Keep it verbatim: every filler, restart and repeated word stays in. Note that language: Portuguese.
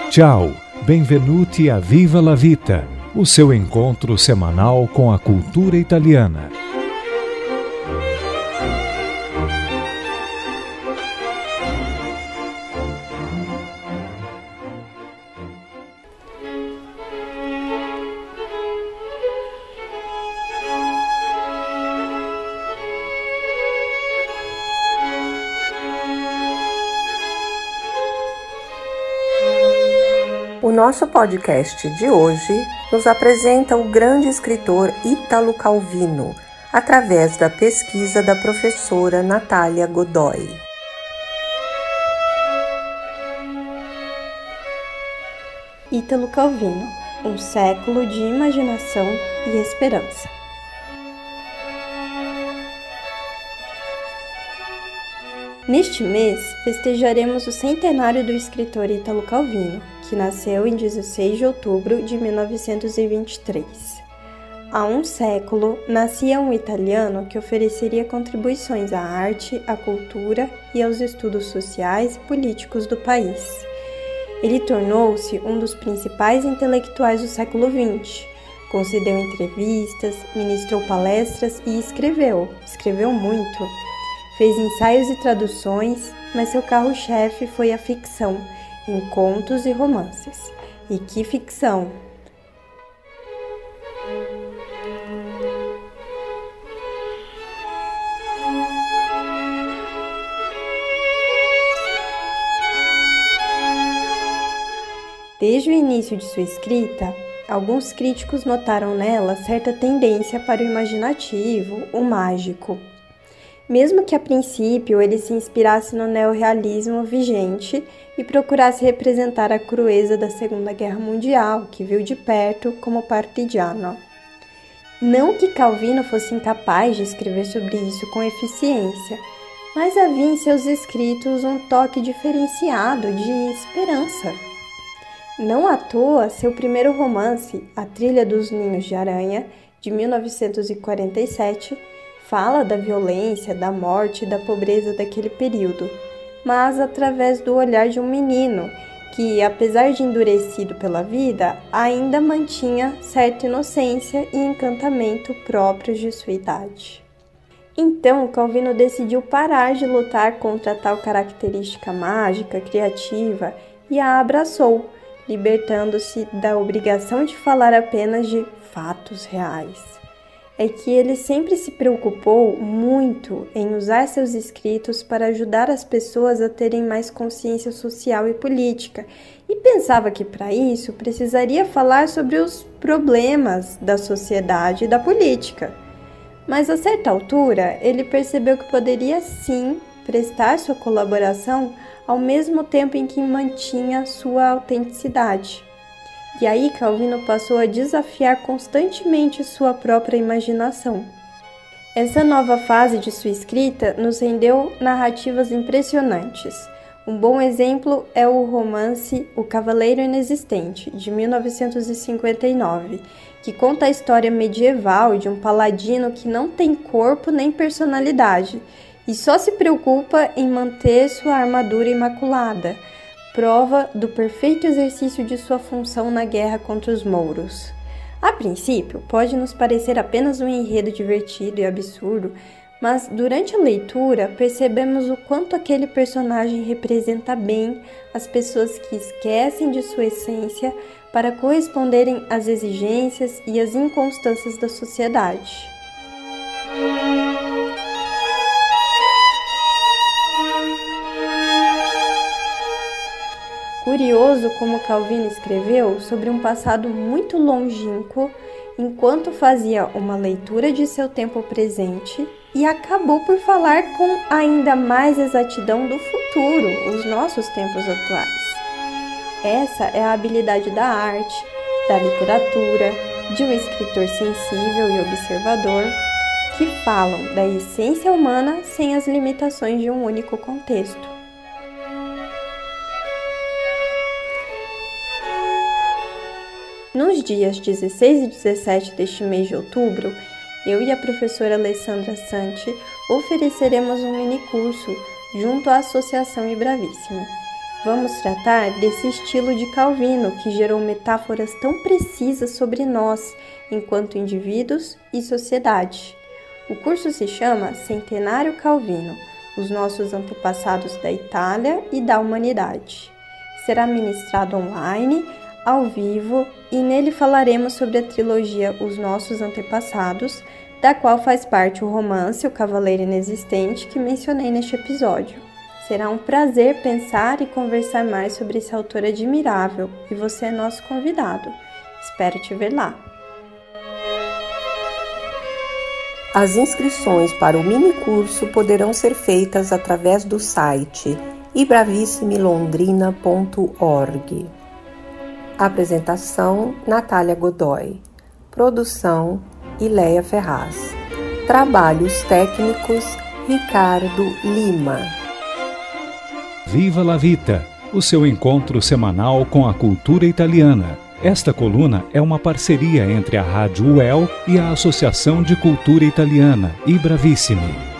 Ciao, benvenuti a Viva la Vita, o seu encontro semanal com a cultura italiana. O nosso podcast de hoje nos apresenta o grande escritor Italo Calvino, através da pesquisa da professora Natália Godoy. Italo Calvino, um século de imaginação e esperança. Neste mês, festejaremos o centenário do escritor Italo Calvino, que nasceu em dezesseis de outubro de mil novecentos e vinte e três. Há um século, nascia um italiano que ofereceria contribuições à arte, à cultura e aos estudos sociais e políticos do país. Ele tornou-se um dos principais intelectuais do século vinte. Concedeu entrevistas, ministrou palestras e escreveu, escreveu muito. Fez ensaios e traduções, mas seu carro-chefe foi a ficção, em contos e romances. E que ficção! Desde o início de sua escrita, alguns críticos notaram nela certa tendência para o imaginativo, o mágico. Mesmo que a princípio ele se inspirasse no neorrealismo vigente e procurasse representar a crueza da Segunda Guerra Mundial, que viu de perto como partigiano. Não que Calvino fosse incapaz de escrever sobre isso com eficiência, mas havia em seus escritos um toque diferenciado de esperança. Não à toa, seu primeiro romance, A Trilha dos Ninhos de Aranha, de mil novecentos e quarenta e sete, fala da violência, da morte e da pobreza daquele período, mas através do olhar de um menino que, apesar de endurecido pela vida, ainda mantinha certa inocência e encantamento próprios de sua idade. Então, Calvino decidiu parar de lutar contra tal característica mágica, criativa, e a abraçou, libertando-se da obrigação de falar apenas de fatos reais. É que ele sempre se preocupou muito em usar seus escritos para ajudar as pessoas a terem mais consciência social e política, e pensava que para isso precisaria falar sobre os problemas da sociedade e da política. Mas a certa altura, ele percebeu que poderia sim prestar sua colaboração ao mesmo tempo em que mantinha sua autenticidade. E aí Calvino passou a desafiar constantemente sua própria imaginação. Essa nova fase de sua escrita nos rendeu narrativas impressionantes. Um bom exemplo é o romance O Cavaleiro Inexistente, de mil novecentos e cinquenta e nove, que conta a história medieval de um paladino que não tem corpo nem personalidade e só se preocupa em manter sua armadura imaculada, prova do perfeito exercício de sua função na guerra contra os mouros. A princípio, pode nos parecer apenas um enredo divertido e absurdo, mas durante a leitura percebemos o quanto aquele personagem representa bem as pessoas que esquecem de sua essência para corresponderem às exigências e às inconstâncias da sociedade. Curioso como Calvino escreveu sobre um passado muito longínquo, enquanto fazia uma leitura de seu tempo presente e acabou por falar com ainda mais exatidão do futuro, os nossos tempos atuais. Essa é a habilidade da arte, da literatura, de um escritor sensível e observador, que falam da essência humana sem as limitações de um único contexto. Nos dias dezesseis e dezessete deste mês de outubro, eu e a professora Alessandra Santi ofereceremos um minicurso junto à Associação Ibravíssima. Vamos tratar desse estilo de Calvino que gerou metáforas tão precisas sobre nós, enquanto indivíduos e sociedade. O curso se chama Centenário Calvino, os nossos antepassados da Itália e da humanidade. Será ministrado online, ao vivo, e nele falaremos sobre a trilogia Os Nossos Antepassados, da qual faz parte o romance O Cavaleiro Inexistente que mencionei neste episódio. Será um prazer pensar e conversar mais sobre esse autor admirável, e você é nosso convidado. Espero te ver lá. As inscrições para o minicurso poderão ser feitas através do site i bravissimi londrina ponto org. Apresentação: Natália Godoy. Produção: Ileia Ferraz. Trabalhos técnicos: Ricardo Lima. Viva la Vita, o seu encontro semanal com a cultura italiana. Esta coluna é uma parceria entre a Rádio U E L e a Associação de Cultura Italiana, I Bravissimi.